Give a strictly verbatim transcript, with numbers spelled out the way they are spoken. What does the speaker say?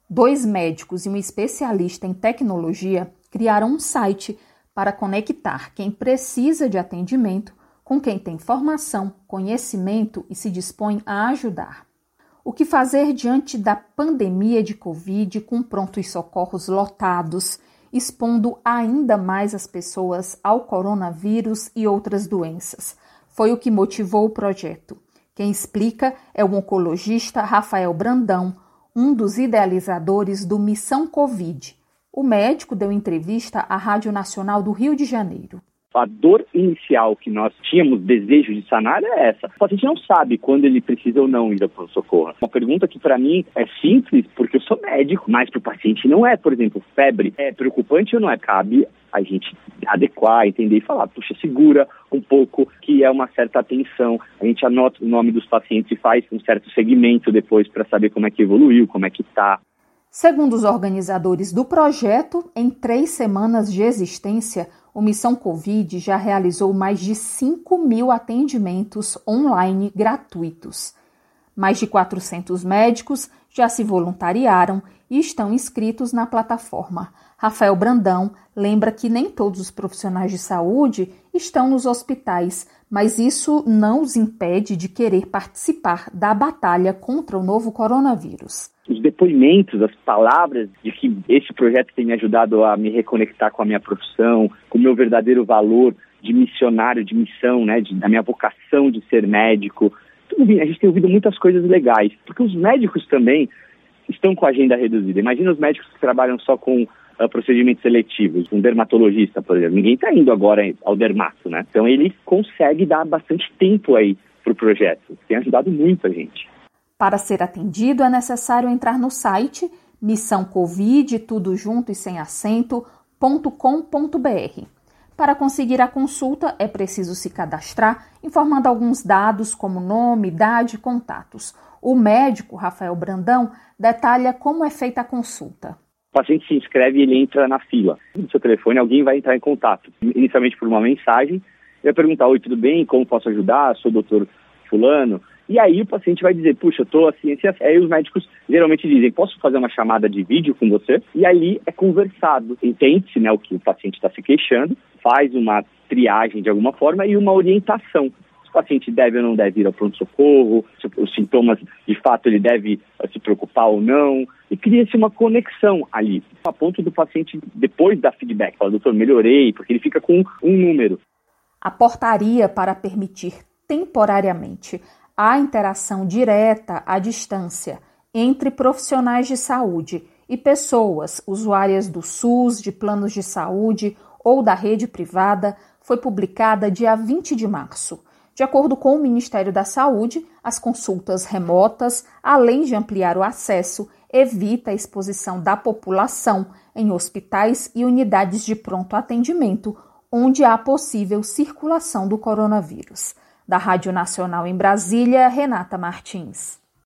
Dois médicos e um especialista em tecnologia criaram um site para conectar quem precisa de atendimento com quem tem formação, conhecimento e se dispõe a ajudar. O que fazer diante da pandemia de Covid com prontos socorros lotados, expondo ainda mais as pessoas ao coronavírus e outras doenças? Foi o que motivou o projeto. Quem explica é o oncologista Rafael Brandão, um dos idealizadores do Missão Covid. O médico deu entrevista à Rádio Nacional do Rio de Janeiro. A dor inicial que nós tínhamos desejo de sanar é essa. O paciente não sabe quando ele precisa ou não ir ao pronto-socorro. Uma pergunta que para mim é simples, porque eu sou médico, mas para o paciente não é. Por exemplo, febre é preocupante ou não é? Cabe a gente adequar, entender e falar, puxa, segura um pouco, que é uma certa atenção. A gente anota o nome dos pacientes e faz um certo segmento depois para saber como é que evoluiu, como é que está. Segundo os organizadores do projeto, em três semanas de existência, o Missão Covid já realizou mais de cinco mil atendimentos online gratuitos. Mais de quatrocentos médicos já se voluntariaram e estão inscritos na plataforma. Rafael Brandão lembra que nem todos os profissionais de saúde estão nos hospitais, mas isso não os impede de querer participar da batalha contra o novo coronavírus. Os depoimentos, as palavras de que esse projeto tem me ajudado a me reconectar com a minha profissão, com o meu verdadeiro valor de missionário, de missão, né, de, da minha vocação de ser médico. Tudo bem, a gente tem ouvido muitas coisas legais, porque os médicos também estão com a agenda reduzida. Imagina os médicos que trabalham só com uh, procedimentos seletivos, um dermatologista, por exemplo. Ninguém está indo agora ao dermato, né? Então ele consegue dar bastante tempo aí para o projeto. Tem ajudado muito a gente. Para ser atendido, é necessário entrar no site missão covid, tudo junto e sem acento, ponto com ponto b r. Para conseguir a consulta, é preciso se cadastrar, informando alguns dados como nome, idade e contatos. O médico, Rafael Brandão, detalha como é feita a consulta. O paciente se inscreve e ele entra na fila. No seu telefone, alguém vai entrar em contato, inicialmente por uma mensagem, vai perguntar, oi, tudo bem? Como posso ajudar? Sou o doutor fulano. E aí o paciente vai dizer, puxa, eu estou assim, assim, assim. Aí os médicos geralmente dizem, posso fazer uma chamada de vídeo com você? E ali é conversado, entende-se, né, o que o paciente está se queixando, faz uma triagem de alguma forma e uma orientação. Se o paciente deve ou não deve ir ao pronto-socorro, se os sintomas, de fato, ele deve se preocupar ou não. E cria-se uma conexão ali, a ponto do paciente, depois dar feedback, fala, doutor, melhorei, porque ele fica com um número. A portaria para permitir temporariamente a interação direta à distância entre profissionais de saúde e pessoas usuárias do SUS, de planos de saúde ou da rede privada foi publicada dia vinte de março. De acordo com o Ministério da Saúde, as consultas remotas, além de ampliar o acesso, evita a exposição da população em hospitais e unidades de pronto atendimento, onde há possível circulação do coronavírus. Da Rádio Nacional em Brasília, Renata Martins.